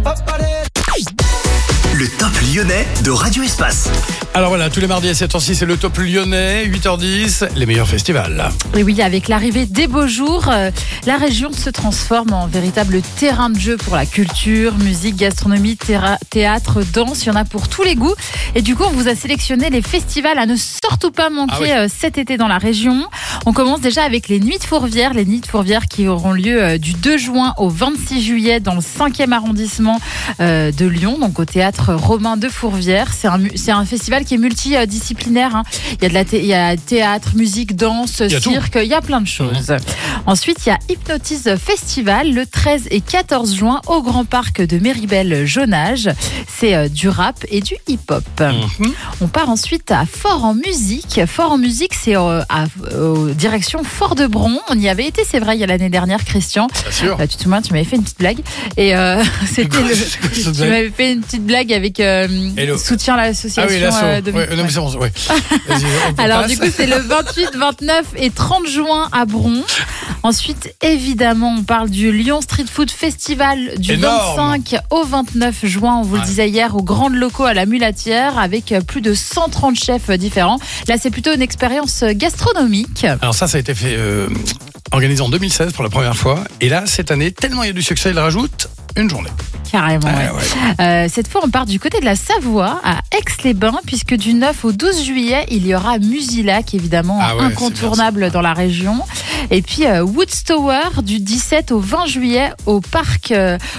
Le top lyonnais de Radio Espace. Alors voilà, tous les mardis à 7h06, c'est le top lyonnais, 8h10, les meilleurs festivals. Et oui, avec l'arrivée des beaux jours, la région se transforme en véritable terrain de jeu pour la culture, musique, gastronomie, théâtre, danse. Il y en a pour tous les goûts. Et du coup, on vous a sélectionné les festivals à ne surtout pas manquer cet été dans la région. On commence déjà avec les Nuits de Fourvière. Les Nuits de Fourvière qui auront lieu du 2 juin au 26 juillet dans le 5e arrondissement de Lyon, donc au théâtre Romain de Fourvière. C'est un festival qui est multidisciplinaire. Hein. Il y a théâtre, musique, danse, cirque, il y a plein de choses. Ensuite, il y a Hypnotise Festival le 13 et 14 juin au Grand Parc de Méribel-Jonage. C'est du rap et du hip-hop. On part ensuite à Fort en Musique. Fort en Musique, c'est direction Fort-de-Bron. On y avait été, c'est vrai, il y a l'année dernière, Christian. Bien sûr. Tu te souviens, tu m'avais fait une petite blague. Et tu m'avais fait une petite blague avec soutien à l'association. Ah oui, l'asso. de Non, mais c'est bon. Ouais. Alors du coup, c'est le 28, 29 et 30 juin à Bron. Ensuite, évidemment, on parle du Lyon Street Food Festival du 25 au 29 juin. On vous le disait hier, aux grandes locaux à la Mulatière, avec plus de 130 chefs différents. Là, c'est plutôt une expérience gastronomique. Alors ça a été fait organisé en 2016 pour la première fois. Et là, cette année, tellement il y a du succès, il rajoute une journée. Carrément, cette fois, on part du côté de la Savoie, à Aix-les-Bains, puisque du 9 au 12 juillet, il y aura Musilac, évidemment, incontournable dans la région. Et puis Woodstower, du 17 au 20 juillet, au parc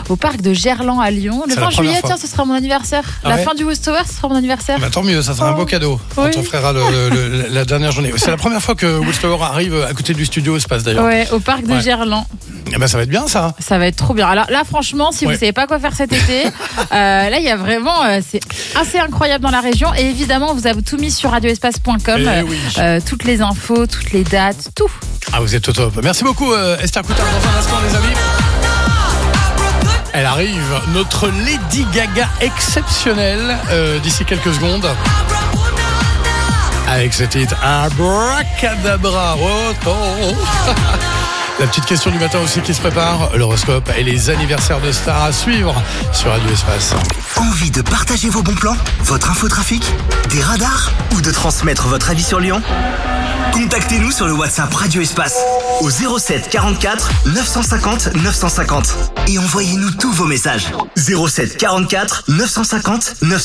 de Gerland à Lyon. Le 20 juillet, tiens, ce sera mon anniversaire. La fin du Woodstower, ce sera mon anniversaire. Bah, tant mieux, ça sera un beau cadeau. On t'offrira la dernière journée. C'est la première fois que Woodstower arrive à côté du studio Espace, d'ailleurs. Ouais, au parc de Gerland. Eh ben, ça va être bien, ça. Ça va être trop bien. Alors là, franchement, si vous savez pas quoi faire cet été, là, il y a vraiment, c'est assez incroyable dans la région. Et évidemment, vous avez tout mis sur radioespace.com, toutes les infos, toutes les dates, tout. Ah, vous êtes au top. Merci beaucoup, Esther Coutard. Dans un instant, les amis, elle arrive, notre Lady Gaga exceptionnelle, d'ici quelques secondes. Avec ce titre Abracadabra. La petite question du matin aussi qui se prépare, l'horoscope et les anniversaires de stars à suivre sur Radio Espace. Envie de partager vos bons plans, votre infotrafic, des radars ou de transmettre votre avis sur Lyon ? Contactez-nous sur le WhatsApp Radio Espace au 07 44 950 950 et envoyez-nous tous vos messages. 07 44 950 950.